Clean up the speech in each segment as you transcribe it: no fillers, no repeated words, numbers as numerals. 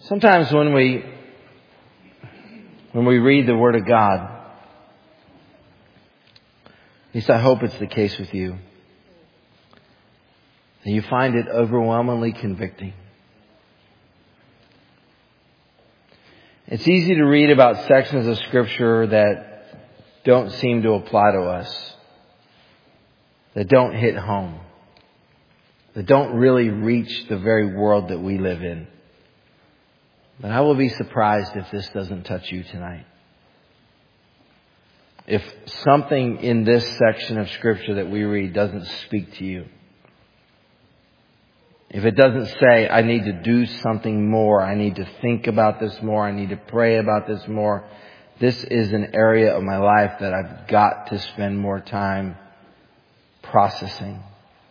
Sometimes when we read the Word of God, at least I hope it's the case with you, and you find it overwhelmingly convicting. It's easy to read about sections of Scripture that don't seem to apply to us, that don't hit home, that don't really reach the very world that we live in. But I will be surprised if this doesn't touch you tonight. If something in this section of Scripture that we read doesn't speak to you. If it doesn't say, I need to do something more, I need to think about this more, I need to pray about this more. This is an area of my life that I've got to spend more time processing.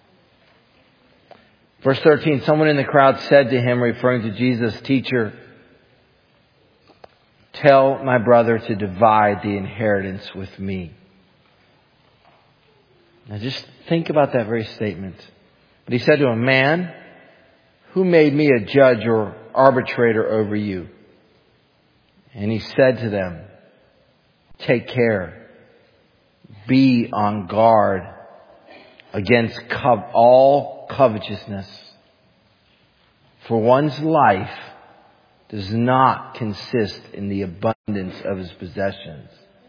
Verse 13, someone in the crowd said to him, referring to Jesus, Teacher, tell my brother to divide the inheritance with me. Now just think about that very statement. But he said to him, Man, who made me a judge or arbitrator over you? And he said to them, Take care. Be on guard against all covetousness. For one's life does not consist in the abundance of his possessions.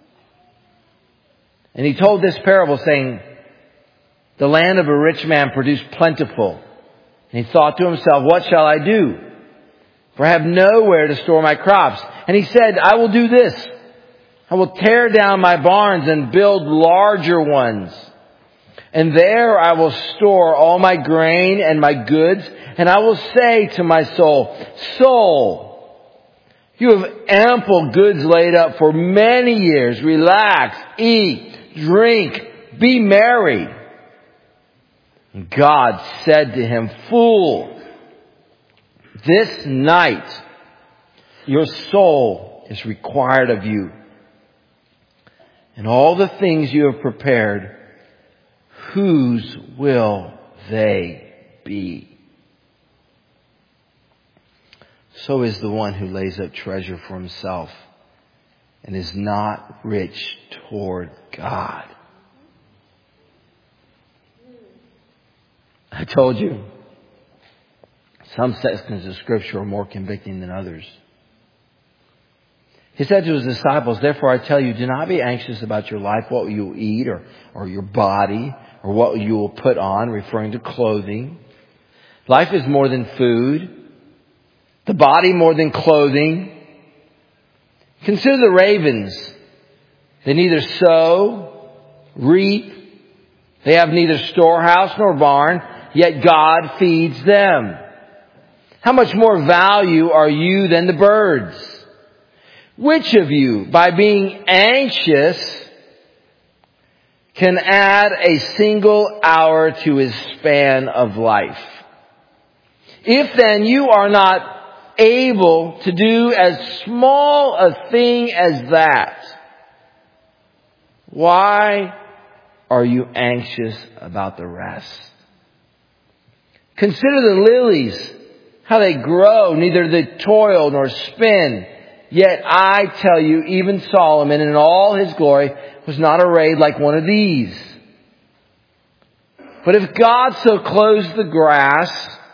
And he told this parable saying, The land of a rich man produced plentiful. And he thought to himself, What shall I do? For I have nowhere to store my crops. And he said, I will do this. I will tear down my barns and build larger ones. And there I will store all my grain and my goods. And I will say to my soul, Soul, you have ample goods laid up for many years. Relax, eat, drink, be merry. And God said to him, Fool, this night your soul is required of you. And all the things you have prepared, whose will they be? So is the one who lays up treasure for himself and is not rich toward God. I told you, some sections of Scripture are more convicting than others. He said to his disciples, Therefore I tell you, do not be anxious about your life, what you will eat, or your body, or what you will put on, referring to clothing. Life is more than food, the body more than clothing. Consider the ravens. They neither sow, reap, they have neither storehouse nor barn, yet God feeds them. How much more value are you than the birds? Which of you, by being anxious, can add a single hour to his span of life? If then you are not able to do as small a thing as that, why are you anxious about the rest? Consider the lilies, how they grow, neither they toil nor spin. Yet I tell you, even Solomon in all his glory was not arrayed like one of these. But if God so clothes the grass,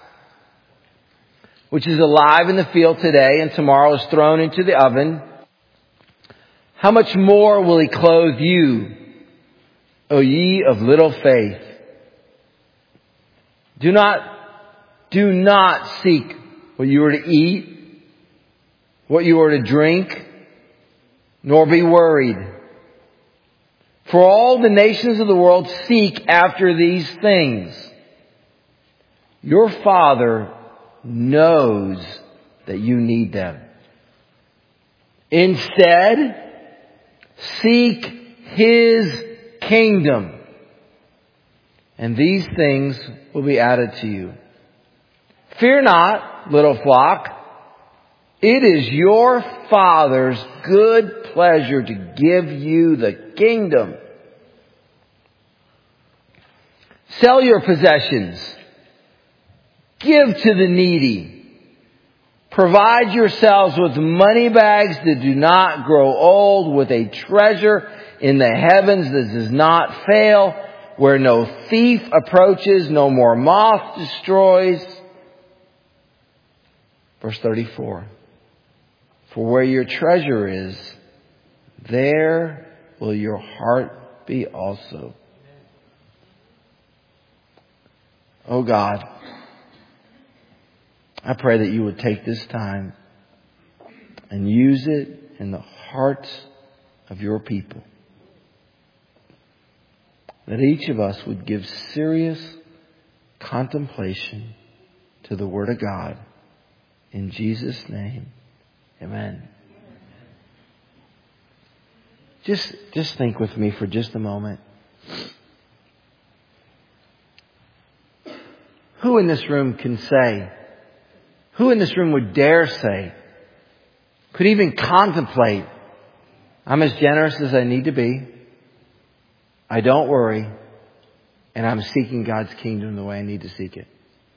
which is alive in the field today and tomorrow is thrown into the oven, how much more will he clothe you, O ye of little faith? Do not seek what you are to eat, what you are to drink, nor be worried. For all the nations of the world seek after these things. Your Father knows that you need them. Instead, seek His kingdom, and these things will be added to you. Fear not, little flock. It is your Father's good pleasure to give you the kingdom. Sell your possessions. Give to the needy. Provide yourselves with money bags that do not grow old, with a treasure in the heavens that does not fail, where no thief approaches, no more moth destroys. Verse 34. For where your treasure is, there will your heart be also. Oh God, I pray that you would take this time and use it in the hearts of your people. That each of us would give serious contemplation to the Word of God. In Jesus' name, amen. Just think with me for just a moment. Who in this room can say, who in this room would dare say, could even contemplate, I'm as generous as I need to be, I don't worry, and I'm seeking God's kingdom the way I need to seek it?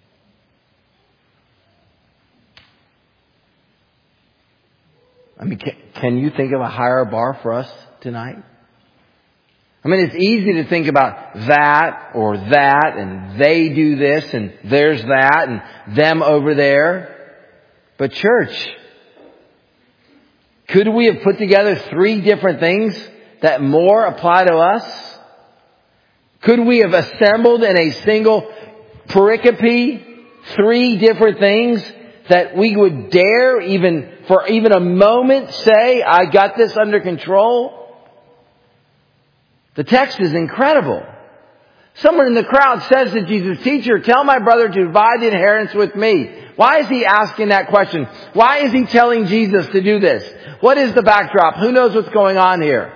I mean, can you think of a higher bar for us tonight? I mean, it's easy to think about that or that, and they do this and there's that and them over there. But church, could we have put together 3 different things that more apply to us? Could we have assembled in a single pericope 3 different things that we would dare for even a moment say, I got this under control? The text is incredible. Someone in the crowd says to Jesus, Teacher, tell my brother to divide the inheritance with me. Why is he asking that question? Why is he telling Jesus to do this? What is the backdrop? Who knows what's going on here?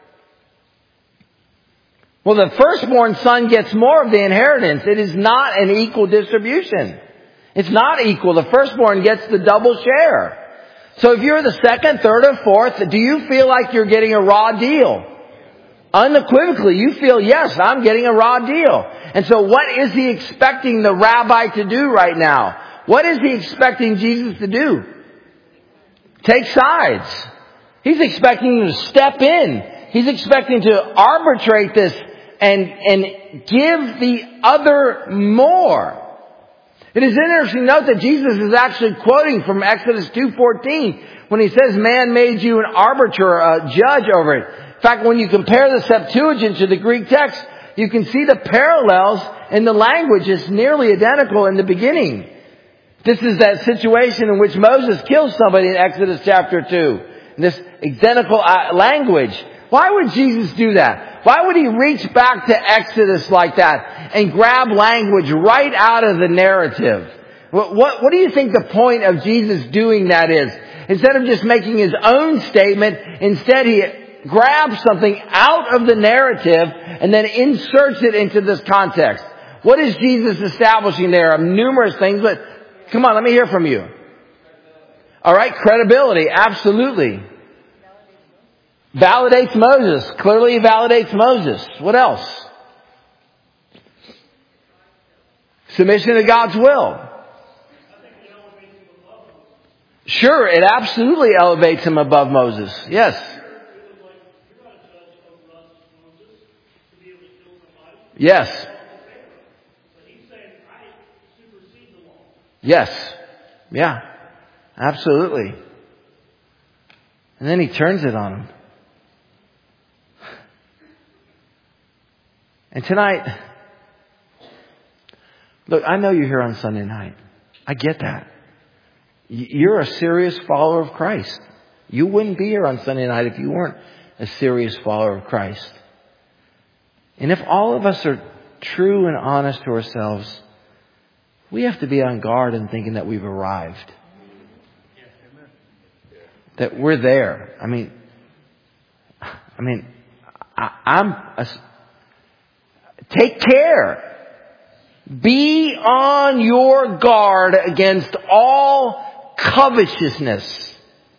Well, the firstborn son gets more of the inheritance. It is not an equal distribution. It's not equal. The firstborn gets the double share. So if you're the second, third, or fourth, do you feel like you're getting a raw deal? Unequivocally, you feel, yes, I'm getting a raw deal. And so what is he expecting the rabbi to do right now? What is he expecting Jesus to do? Take sides. He's expecting him to step in. He's expecting to arbitrate this and give the other more. It is interesting to note that Jesus is actually quoting from Exodus 2:14 when he says, man made you an arbiter, a judge over it. In fact, when you compare the Septuagint to the Greek text, you can see the parallels in the language. It's nearly identical in the beginning. This is that situation in which Moses kills somebody in Exodus chapter 2. This identical language. Why would Jesus do that? Why would he reach back to Exodus like that and grab language right out of the narrative? What do you think the point of Jesus doing that is? Instead of just making his own statement, instead he grabs something out of the narrative and then inserts it into this context. What is Jesus establishing there? Numerous things, but come on, let me hear from you. All right, credibility, absolutely. Validates Moses. Clearly he validates Moses. What else? Submission to God's will. Sure, it absolutely elevates him above Moses. Yes. Yes. Yes. Yeah. Absolutely. And then he turns it on him. And tonight, look, I know you're here on Sunday night. I get that. You're a serious follower of Christ. You wouldn't be here on Sunday night if you weren't a serious follower of Christ. And if all of us are true and honest to ourselves, we have to be on guard in thinking that we've arrived. That we're there. Take care. Be on your guard against all covetousness.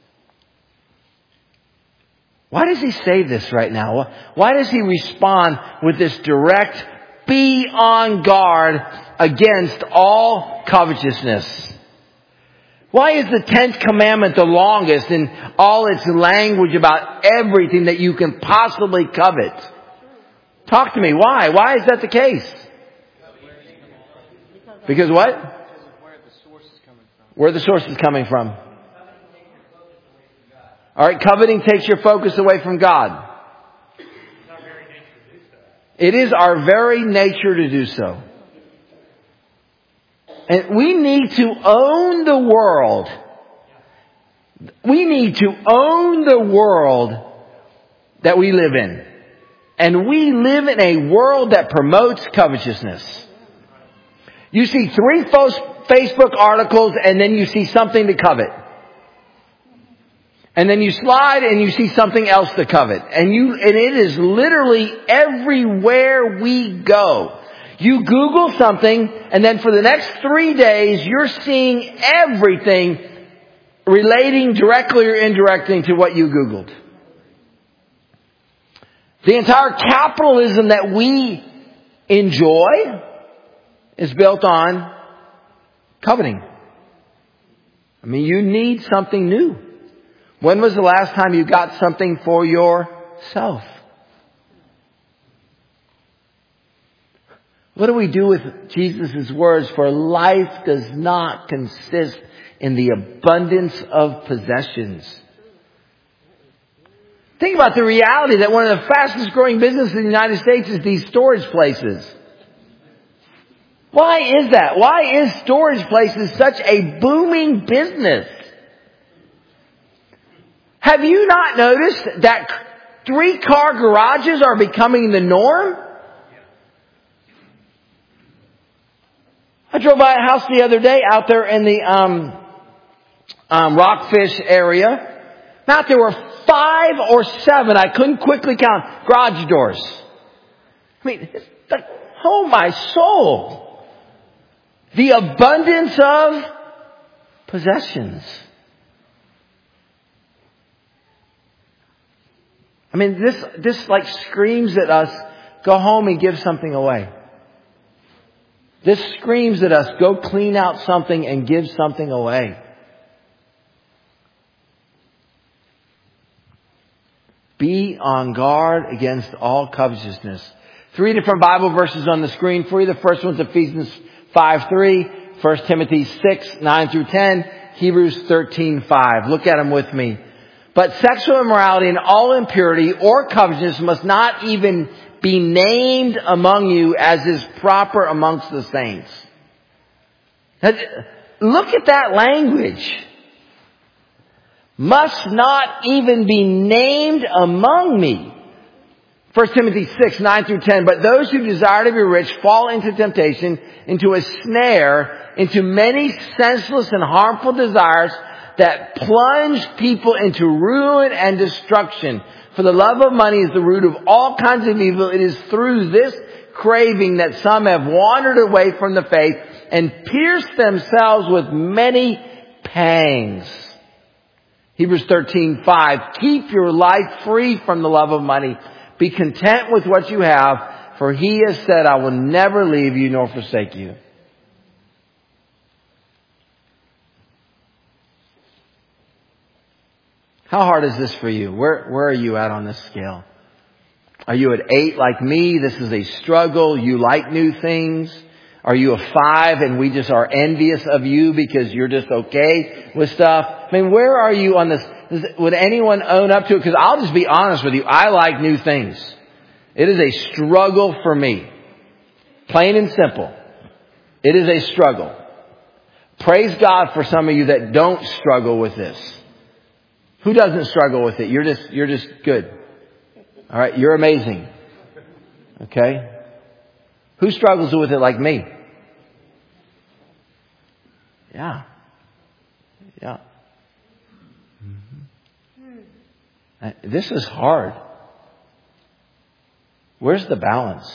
Why does he say this right now? Why does he respond with this direct, be on guard against all covetousness? Why is the 10th commandment the longest in all its language about everything that you can possibly covet? Talk to me. Why? Why is that the case? Because what? Where the source is coming from. Alright, coveting takes your focus away from God. It is our very nature to do so. And we need to own the world. We need to own the world that we live in. And we live in a world that promotes covetousness. You see 3 Facebook articles and then you see something to covet. And then you slide and you see something else to covet. And it is literally everywhere we go. You Google something and then for the next 3 days you're seeing everything relating directly or indirectly to what you Googled. The entire capitalism that we enjoy is built on coveting. I mean, you need something new. When was the last time you got something for yourself? What do we do with Jesus' words? For life does not consist in the abundance of possessions. Think about the reality that one of the fastest growing businesses in the United States is these storage places. Why is that? Why is storage places such a booming business? Have you not noticed that 3-car garages are becoming the norm? I drove by a house the other day out there in the Rockfish area. Now there were 5 or 7, I couldn't quickly count, garage doors. I mean, it's like, oh my soul. The abundance of possessions. I mean, this like screams at us, go home and give something away. This screams at us, go clean out something and give something away. Be on guard against all covetousness. 3 different Bible verses on the screen for you. The first one's Ephesians 5:3, 1 Timothy 6:9 through 10, Hebrews 13:5. Look at them with me. But sexual immorality and all impurity or covetousness must not even be named among you as is proper amongst the saints. Look at that language. Must not even be named among me. 1 Timothy 6:9 through 10. But those who desire to be rich fall into temptation, into a snare, into many senseless and harmful desires that plunge people into ruin and destruction. For the love of money is the root of all kinds of evil. It is through this craving that some have wandered away from the faith and pierced themselves with many pangs. Hebrews 13:5. Keep your life free from the love of money. Be content with what you have, for he has said, I will never leave you nor forsake you. How hard is this for you? Where are you at on this scale? Are you at 8 like me? This is a struggle. You like new things. Are you a 5 and we just are envious of you because you're just okay with stuff? I mean, where are you on this? Would anyone own up to it? Because I'll just be honest with you. I like new things. It is a struggle for me. Plain and simple. It is a struggle. Praise God for some of you that don't struggle with this. Who doesn't struggle with it? You're just good. All right. You're amazing. Okay. Who struggles with it like me? Yeah. Yeah. Mm-hmm. This is hard. Where's the balance?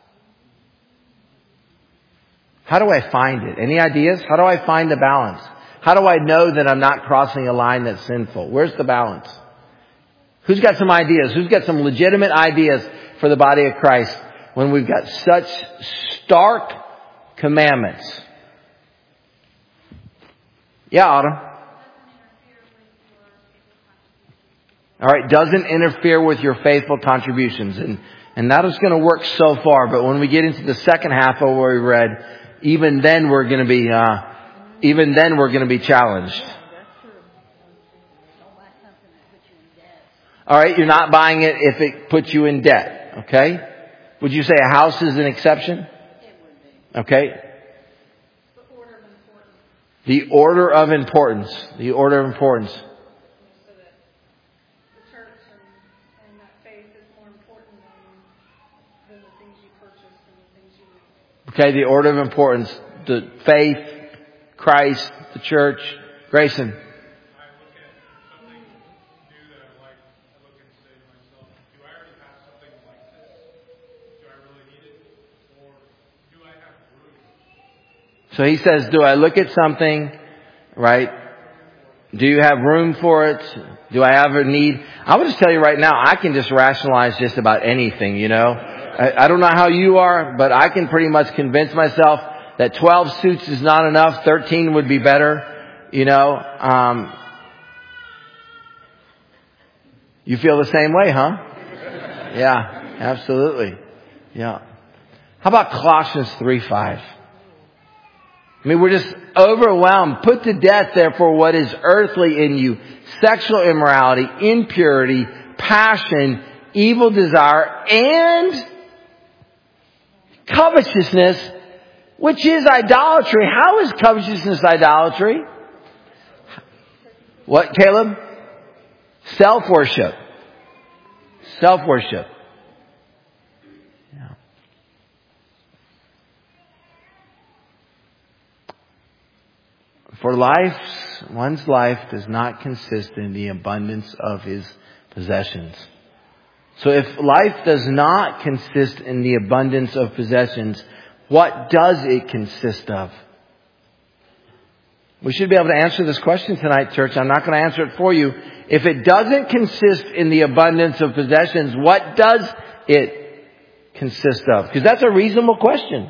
How do I find it? Any ideas? How do I find the balance? How do I know that I'm not crossing a line that's sinful? Where's the balance? Who's got some ideas? Who's got some legitimate ideas for the body of Christ when we've got such stark commandments? Yeah, Autumn. All right, doesn't interfere with your faithful contributions. And that is going to work so far, but when we get into the second half of what we read, even then we're going to be challenged. All right, you're not buying it if it puts you in debt, okay? Would you say a house is an exception? It would be. Okay. The order of importance. The order of importance. So that the church and that faith is more important than the things you purchase and the things you need. Okay, the order of importance. The faith, Christ, the church. Grayson. So he says, do I look at something, right? Do you have room for it? Do I have a need? I will just tell you right now, I can just rationalize just about anything, you know. I don't know how you are, but I can pretty much convince myself that 12 suits is not enough. 13 would be better, you know. You feel the same way, huh? Yeah, absolutely. Yeah. How about Colossians 3:5? I mean, we're just overwhelmed. Put to death, therefore, what is earthly in you. Sexual immorality, impurity, passion, evil desire, and covetousness, which is idolatry. How is covetousness idolatry? What, Caleb? Self-worship. Self-worship. For one's life does not consist in the abundance of his possessions. So if life does not consist in the abundance of possessions, what does it consist of? We should be able to answer this question tonight, church. I'm not going to answer it for you. If it doesn't consist in the abundance of possessions, what does it consist of? Because that's a reasonable question.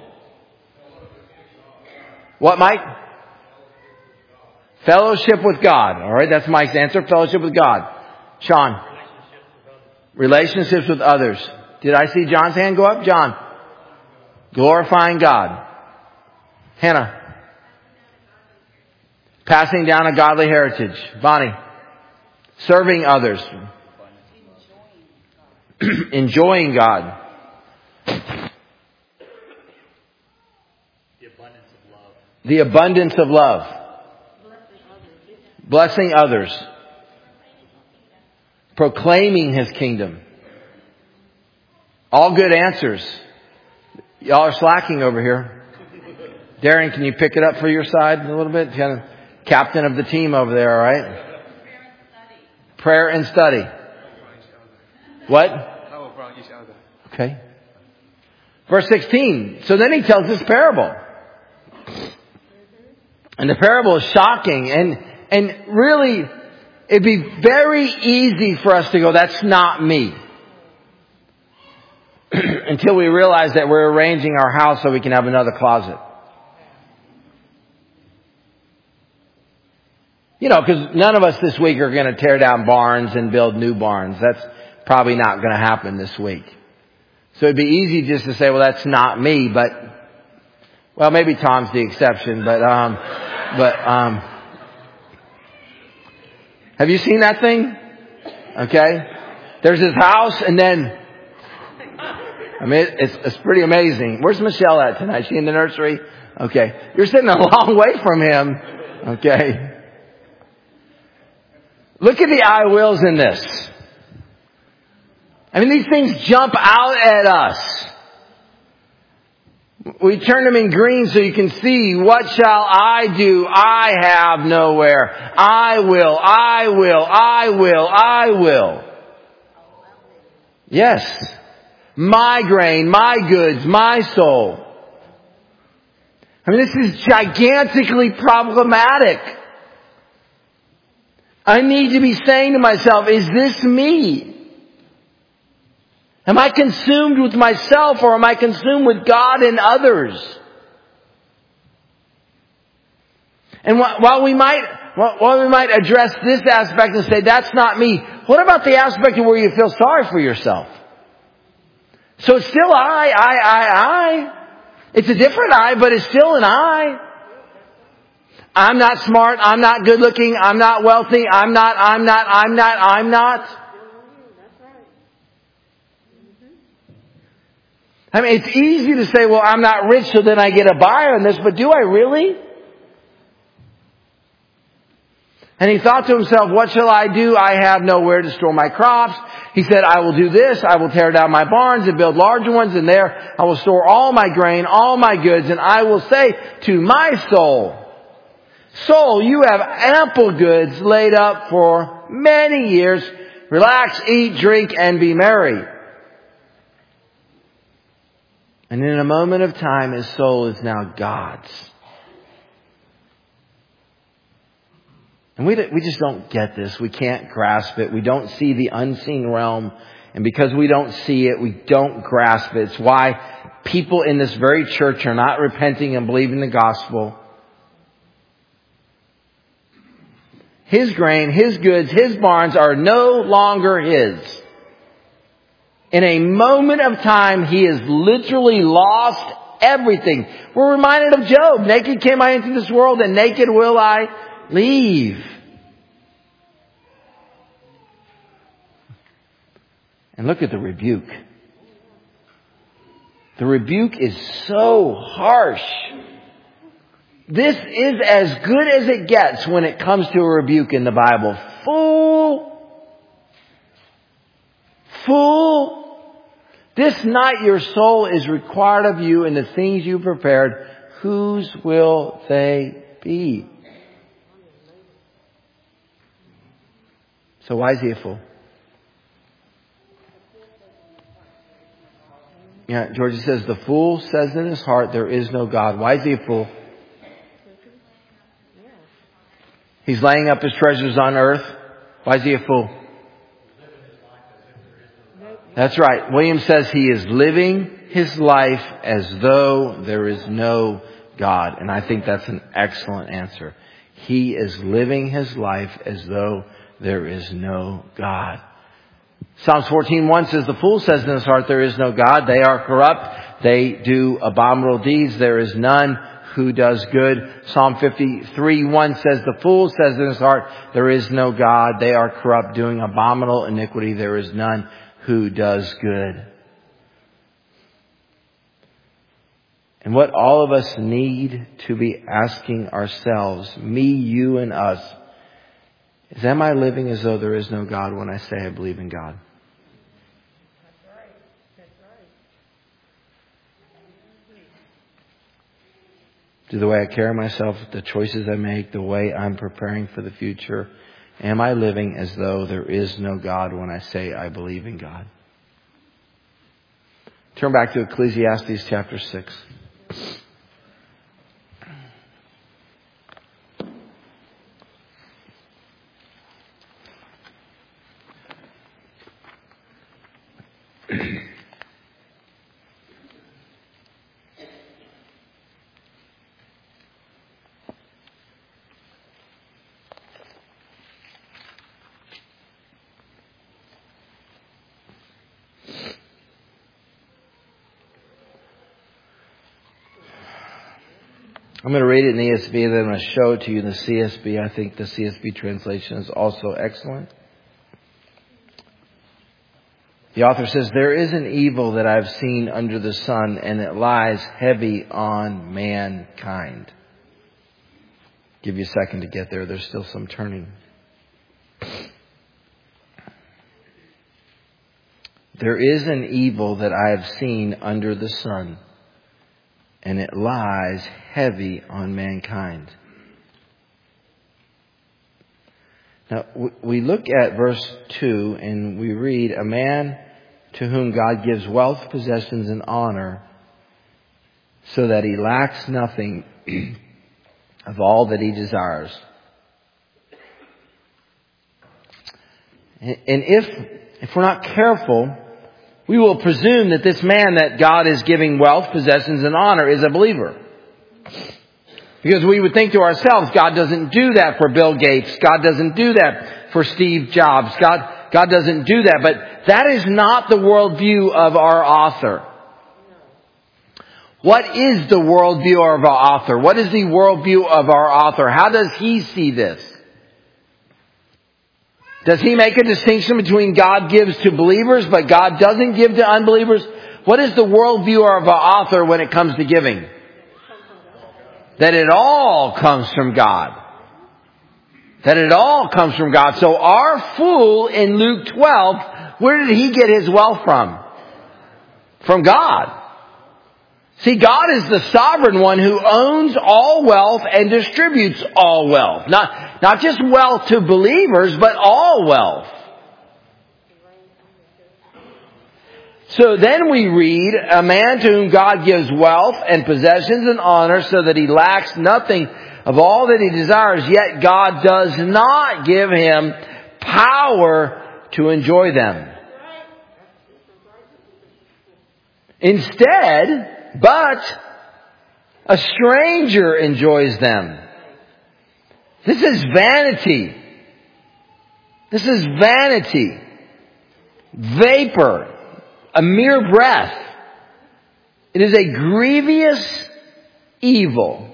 What, Mike? Fellowship with God. All right, that's Mike's answer. Fellowship with God. Sean. Relationships with others. Did I see John's hand go up? John. Glorifying God. Hannah. Passing down a godly heritage. Bonnie. Serving others. Enjoying God. The abundance of love. Blessing others. Proclaiming His kingdom. All good answers. Y'all are slacking over here. Darren, can you pick it up for your side a little bit? Kind of captain of the team over there, all right? Prayer and study. What? Okay. Verse 16. So then he tells this parable. And the parable is shocking. And really, it'd be very easy for us to go, that's not me. Until we realize that we're arranging our house so we can have another closet. You know, because none of us this week are going to tear down barns and build new barns. That's probably not going to happen this week. So it'd be easy just to say, well, that's not me, but, well, maybe Tom's the exception, but have you seen that thing? Okay. There's his house and then, I mean, it's pretty amazing. Where's Michelle at tonight? Is she in the nursery? Okay. You're sitting a long way from him. Okay. Look at the I wills in this. I mean, these things jump out at us. We turn them in green so you can see, what shall I do? I have nowhere. I will, I will, I will, I will. Yes. My grain, my goods, my soul. I mean, this is gigantically problematic. I need to be saying to myself, is this me? Am I consumed with myself or am I consumed with God and others? And while we might address this aspect and say, that's not me, what about the aspect of where you feel sorry for yourself? So it's still I. It's a different I, but it's still an I. I'm not smart. I'm not good looking. I'm not wealthy. I'm not. I mean, it's easy to say, well, I'm not rich, so then I get a buy on this, but do I really? And he thought to himself, what shall I do? I have nowhere to store my crops. He said, I will do this. I will tear down my barns and build larger ones, and there I will store all my grain, all my goods, and I will say to my soul, soul, you have ample goods laid up for many years. Relax, eat, drink, and be merry. And in a moment of time, his soul is now God's. And we just don't get this. We can't grasp it. We don't see the unseen realm. And because we don't see it, we don't grasp it. It's why people in this very church are not repenting and believing the gospel. His grain, his goods, his barns are no longer his. In a moment of time, he has literally lost everything. We're reminded of Job. Naked came I into this world, and naked will I leave. And look at the rebuke. The rebuke is so harsh. This is as good as it gets when it comes to a rebuke in the Bible. Fool! Fool! This night your soul is required of you, and the things you prepared, whose will they be? So why is he a fool? Yeah, Georgie says, the fool says in his heart, there is no God. Why is he a fool? He's laying up his treasures on earth. Why is he a fool? That's right. William says he is living his life as though there is no God. And I think that's an excellent answer. He is living his life as though there is no God. Psalms 14:1 says, the fool says in his heart, there is no God. They are corrupt. They do abominable deeds. There is none who does good. Psalm 53:1 says, the fool says in his heart, there is no God. They are corrupt, doing abominable iniquity. There is none who does good. And what all of us need to be asking ourselves, me, you, and us, is, am I living as though there is no God when I say I believe in God? That's right. That's right. Do the way I carry myself, the choices I make, the way I'm preparing for the future, am I living as though there is no God when I say I believe in God? Turn back to Ecclesiastes chapter 6. I'm going to read it in the ESV, then I'm going to show it to you in the CSB. I think the CSB translation is also excellent. The author says, there is an evil that I've seen under the sun, and it lies heavy on mankind. Give you a second to get there. There's still some turning. There is an evil that I have seen under the sun, and it lies heavy on mankind. Now, we look at verse 2 and we read, a man to whom God gives wealth, possessions, and honor, so that he lacks nothing of all that he desires. And if we're not careful, we will presume that this man that God is giving wealth, possessions, and honor is a believer. Because we would think to ourselves, God doesn't do that for Bill Gates. God doesn't do that for Steve Jobs. God doesn't do that. But that is not the worldview of our author. What is the worldview of our author? What is the worldview of our author? How does he see this? Does he make a distinction between God gives to believers, but God doesn't give to unbelievers? What is the worldview of our author when it comes to giving? That it all comes from God. That it all comes from God. So our fool in Luke 12, where did he get his wealth from? From God. See, God is the sovereign one who owns all wealth and distributes all wealth. Not just wealth to believers, but all wealth. So then we read, a man to whom God gives wealth and possessions and honor so that he lacks nothing of all that he desires, yet God does not give him power to enjoy them. Instead, but a stranger enjoys them. This is vanity. This is vanity. Vapor. A mere breath. It is a grievous evil.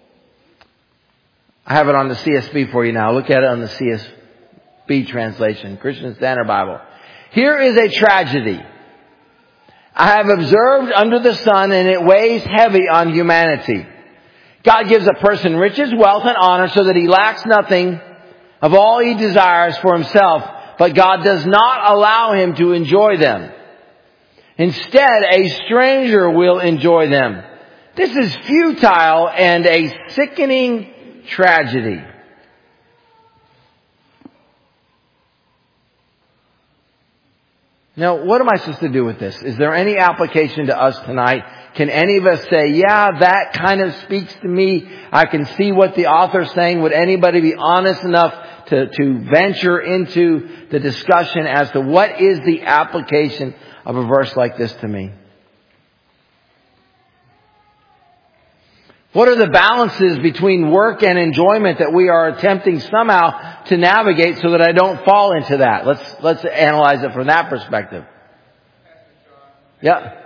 I have it on the CSB for you now. Look at it on the CSB translation, Christian Standard Bible. Here is a tragedy. I have observed under the sun, and it weighs heavy on humanity. God gives a person riches, wealth, and honor so that he lacks nothing of all he desires for himself, but God does not allow him to enjoy them. Instead, a stranger will enjoy them. This is futile and a sickening tragedy. Now, what am I supposed to do with this? Is there any application to us tonight? Can any of us say, yeah, that kind of speaks to me. I can see what the author's saying. Would anybody be honest enough to venture into the discussion as to what is the application of a verse like this to me? What are the balances between work and enjoyment that we are attempting somehow to navigate so that I don't fall into that? Let's analyze it from that perspective. Yeah.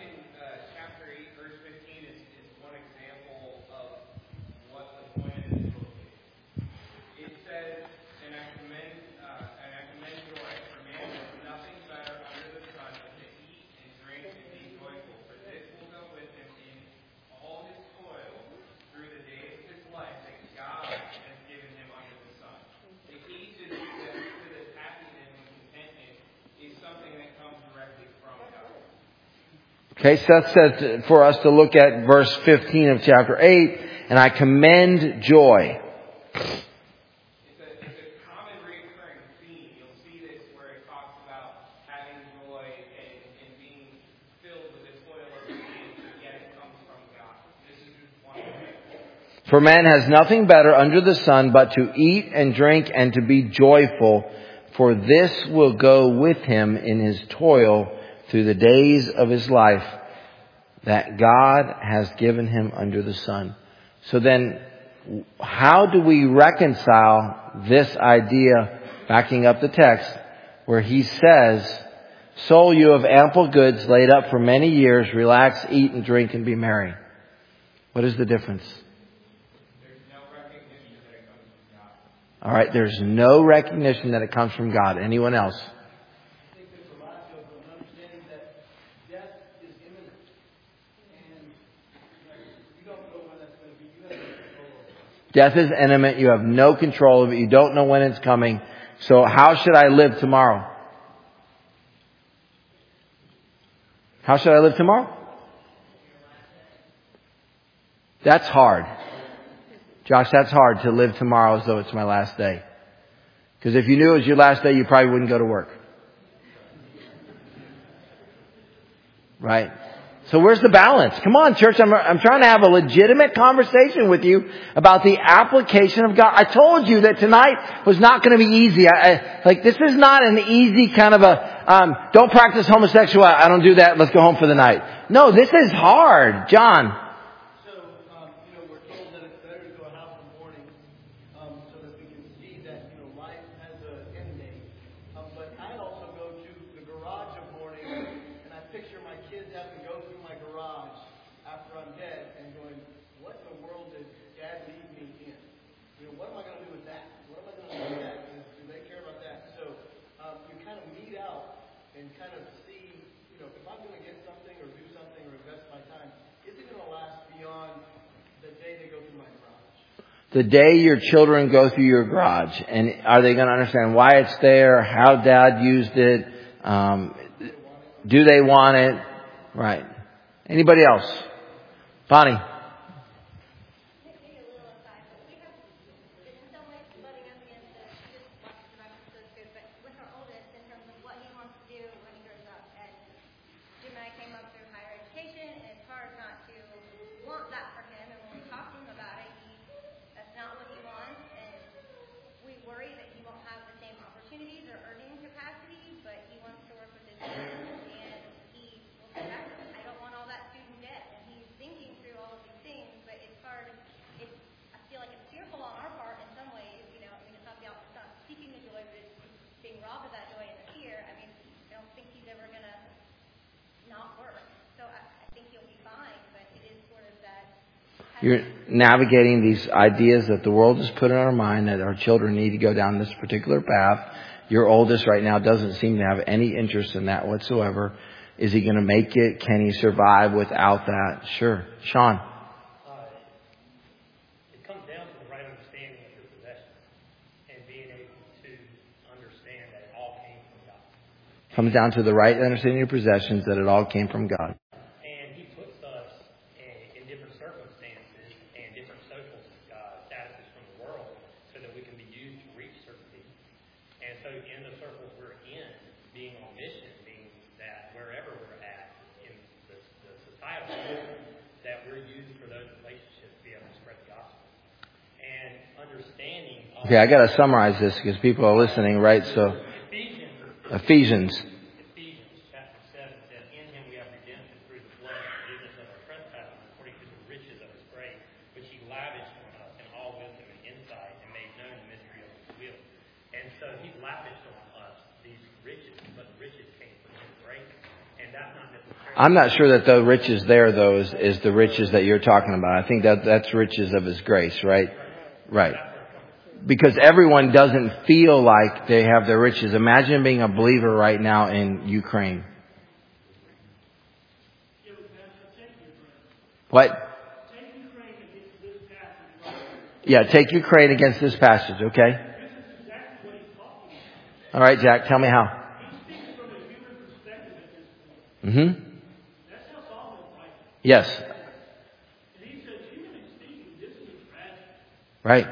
Okay, Seth says for us to look at verse 15 of chapter 8, and I commend joy. It's a common recurring theme. You'll see this where it talks about having joy and being filled with the toil of the hand, but yet it comes from God. This is just one example. For man has nothing better under the sun but to eat and drink and to be joyful, for this will go with him in his toil through the days of his life that God has given him under the sun. So then, how do we reconcile this idea, backing up the text, where he says, soul, you have ample goods laid up for many years, relax, eat and drink and be merry? What is the difference? There's no recognition that it comes from God. All right, there's no recognition that it comes from God. Anyone else? Death is imminent. You have no control of it. You don't know when it's coming. So how should I live tomorrow? How should I live tomorrow? That's hard. Josh, that's hard to live tomorrow as though it's my last day. Because if you knew it was your last day, you probably wouldn't go to work. Right? So where's the balance? Come on, church. I'm trying to have a legitimate conversation with you about the application of God. I told you that tonight was not going to be easy. This is not an easy kind of a, don't practice homosexuality. I don't do that. Let's go home for the night. No, this is hard. John. So, we're told that it's better to The day your children go through your garage, and are they going to understand why it's there, how Dad used it, do they want it? Right. Anybody else? Bonnie. You're navigating these ideas that the world has put in our mind that our children need to go down this particular path. Your oldest right now doesn't seem to have any interest in that whatsoever. Is he going to make it? Can he survive without that? Sure. Sean. It comes down to the right understanding of your possessions and being able to understand that it all came from God. Comes down to the right understanding of your possessions, that it all came from God. And he puts us in different circumstances and different social statuses from the world so that we can be used to reach certain people. And so in the circles we're in, being on mission means that wherever we're at in the societal system, that we're used for those relationships to be able to spread the gospel. And understanding... Okay, I got to summarize this because people are listening, right? So, Ephesians. Chapter 7 says, in him we have redemption through the blood, forgiveness of our trespasses, according to the riches of his grace, which he lavished on us in all wisdom and insight, and made known the mystery of his will. And so he lavished on us these riches, but the riches came from his grace. And that's not necessarily... I'm not sure that the riches there, though, is the riches that you're talking about. I think that's riches of his grace, right? Right. Because everyone doesn't feel like they have their riches. Imagine being a believer right now in Ukraine. What? Yeah, take Ukraine against this passage, okay? All right, Jack, tell me how. Mm-hmm. Yes. Right.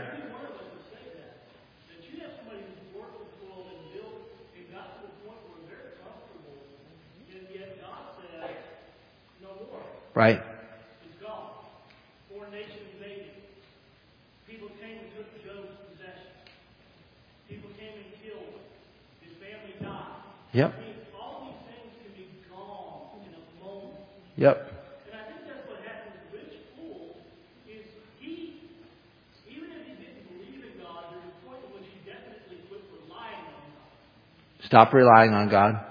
Right. It's gone. Foreign nations invaded. People came and took Job's possessions. People came and killed him. His family died. Yep. All these things can be gone in a moment. Yep. And I think that's what happened to the rich fool, is he, even if he didn't believe in God, there's a point at which he definitely quit relying on God. Stop relying on God.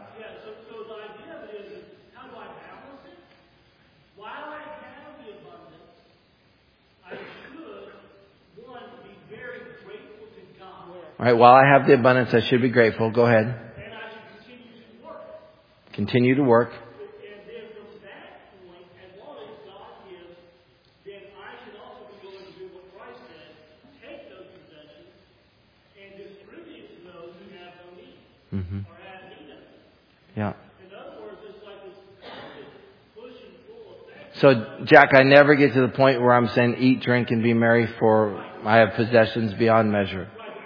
All right, while I have the abundance, I should be grateful. Go ahead. And I should continue to work. Continue to work. And then from that point, as long as God gives, then I should also be willing to do what Christ said, take those possessions and distribute to those who have no need or have need of them. Yeah. In other words, it's like this constant push and pull effect. So, Jack, I never get to the point where I'm saying eat, drink, and be merry, for I have possessions beyond measure.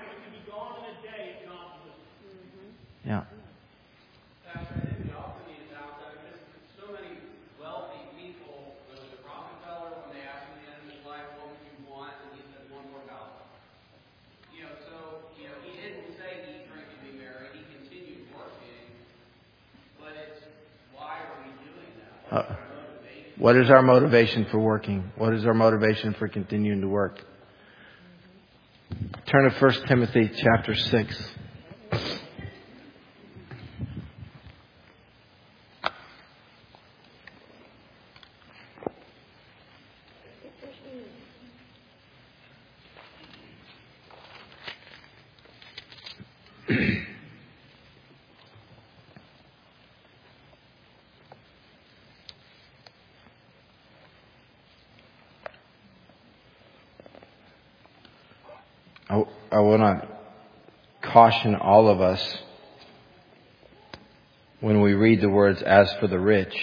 Yeah. Pastor, I think we often need to balance that because so many wealthy people, whether the Rockefeller, when they asked him at the end of his life, what would you want? And he said, $1 more. He didn't say eat, drink, and be merry. He continued working. But it's, why are we doing that? What is our motivation for working? What is our motivation for continuing to work? Turn to 1 Timothy chapter 6. I want to caution all of us when we read the words, as for the rich.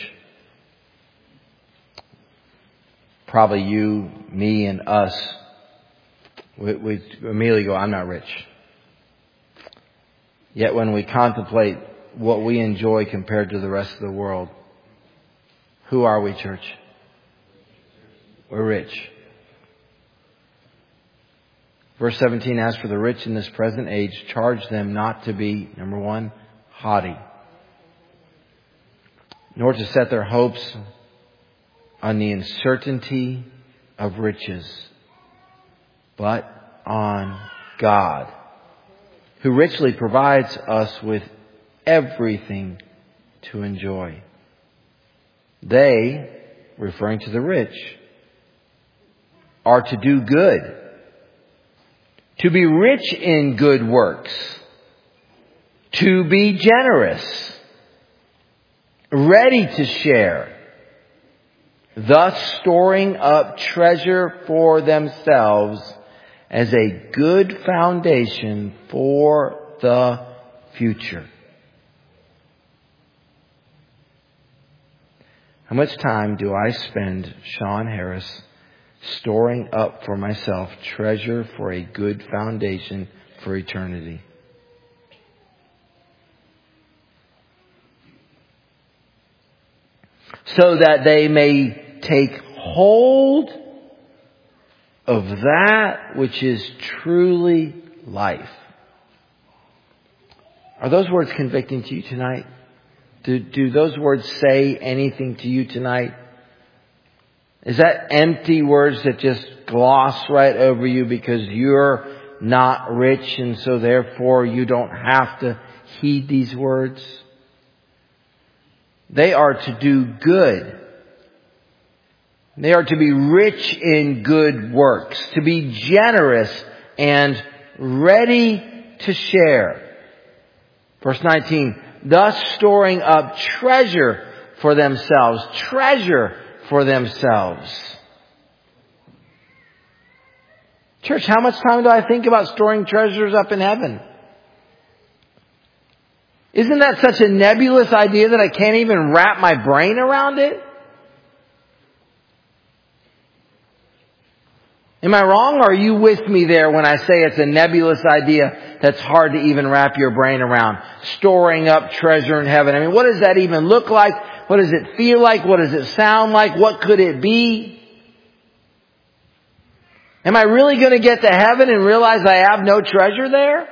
Probably you, me, and us, we immediately go, I'm not rich. Yet when we contemplate what we enjoy compared to the rest of the world, who are we, church? We're rich. Verse 17, as for the rich in this present age, charge them not to be, number one, haughty, nor to set their hopes on the uncertainty of riches, but on God, who richly provides us with everything to enjoy. They, referring to the rich, are to do good, to be rich in good works, to be generous, ready to share, thus storing up treasure for themselves as a good foundation for the future. How much time do I spend, Sean Harris, storing up for myself treasure for a good foundation for eternity? So that they may take hold of that which is truly life. Are those words convicting to you tonight? Do those words say anything to you tonight? Is that empty words that just gloss right over you because you're not rich and so therefore you don't have to heed these words? They are to do good. They are to be rich in good works, to be generous and ready to share. Verse 19, thus storing up treasure for themselves. Treasure for themselves. Church, how much time do I think about storing treasures up in heaven? Isn't that such a nebulous idea that I can't even wrap my brain around it? Am I wrong, or are you with me there when I say it's a nebulous idea that's hard to even wrap your brain around? Storing up treasure in heaven. I mean, what does that even look like? What does it feel like? What does it sound like? What could it be? Am I really going to get to heaven and realize I have no treasure there?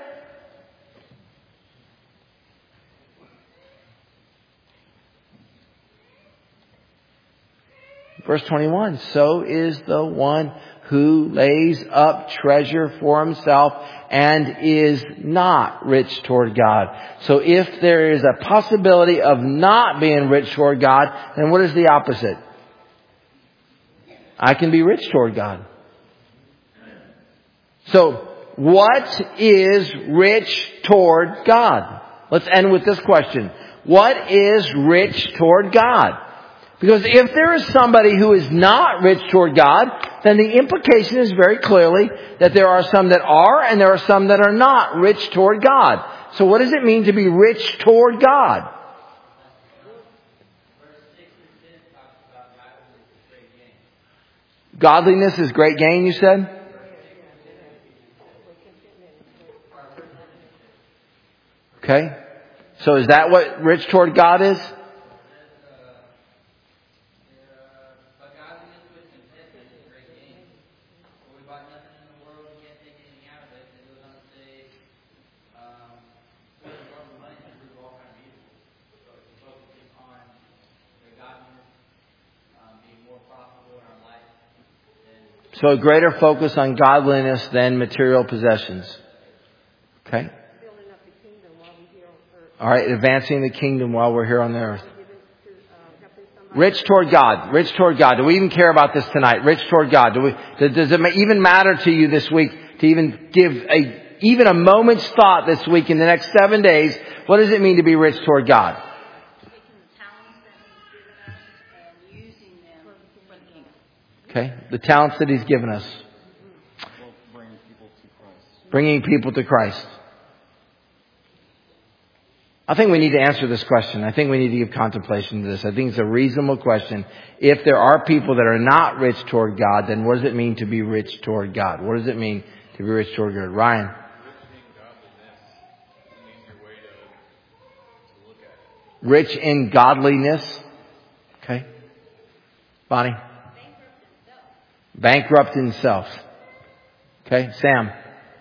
Verse 21, so is the one who lays up treasure for himself and is not rich toward God. So if there is a possibility of not being rich toward God, then what is the opposite? I can be rich toward God. So what is rich toward God? Let's end with this question. What is rich toward God? Because if there is somebody who is not rich toward God, then the implication is very clearly that there are some that are and there are some that are not rich toward God. So what does it mean to be rich toward God? Godliness is great gain, you said? Okay. So is that what rich toward God is? So a greater focus on godliness than material possessions. Okay? All right, advancing the kingdom while we're here on the earth. Rich toward God. Rich toward God. Do we even care about this tonight? Rich toward God. Does it even matter to you this week to even give even a moment's thought this week in the next 7 days? What does it mean to be rich toward God? Okay, the talents that He's given us. bringing people to Christ? I think we need to answer this question. I think we need to give contemplation to this. I think it's a reasonable question. If there are people that are not rich toward God, then what does it mean to be rich toward God? What does it mean to be rich toward God? Ryan? Rich in godliness. Okay. Bonnie? Bankrupt in self. Okay. Sam?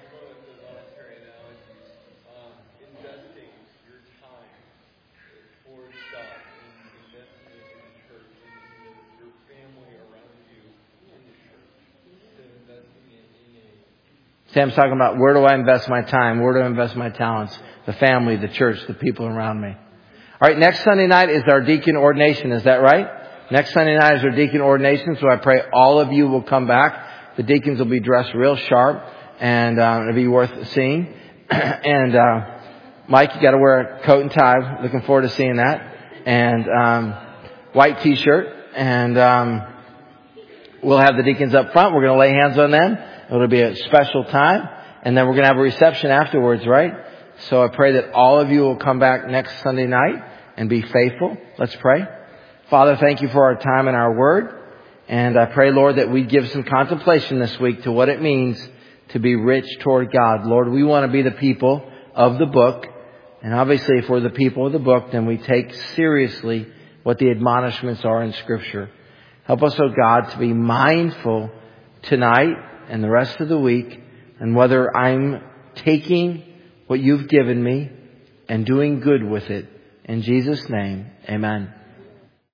Sam's talking about where do I invest my time? Where do I invest my talents? The family, the church, the people around me. All right, next Sunday night is our deacon ordination. Is that right? Next Sunday night is our deacon ordination, so I pray all of you will come back. The deacons will be dressed real sharp, and it'll be worth seeing. And Mike, you got to wear a coat and tie. Looking forward to seeing that. And white T-shirt. And we'll have the deacons up front. We're going to lay hands on them. It'll be a special time. And then we're going to have a reception afterwards, right? So I pray that all of you will come back next Sunday night and be faithful. Let's pray. Father, thank you for our time and our word. And I pray, Lord, that we give some contemplation this week to what it means to be rich toward God. Lord, we want to be the people of the book. And obviously, if we're the people of the book, then we take seriously what the admonishments are in Scripture. Help us, oh God, to be mindful tonight and the rest of the week, and whether I'm taking what you've given me and doing good with it. In Jesus' name, amen.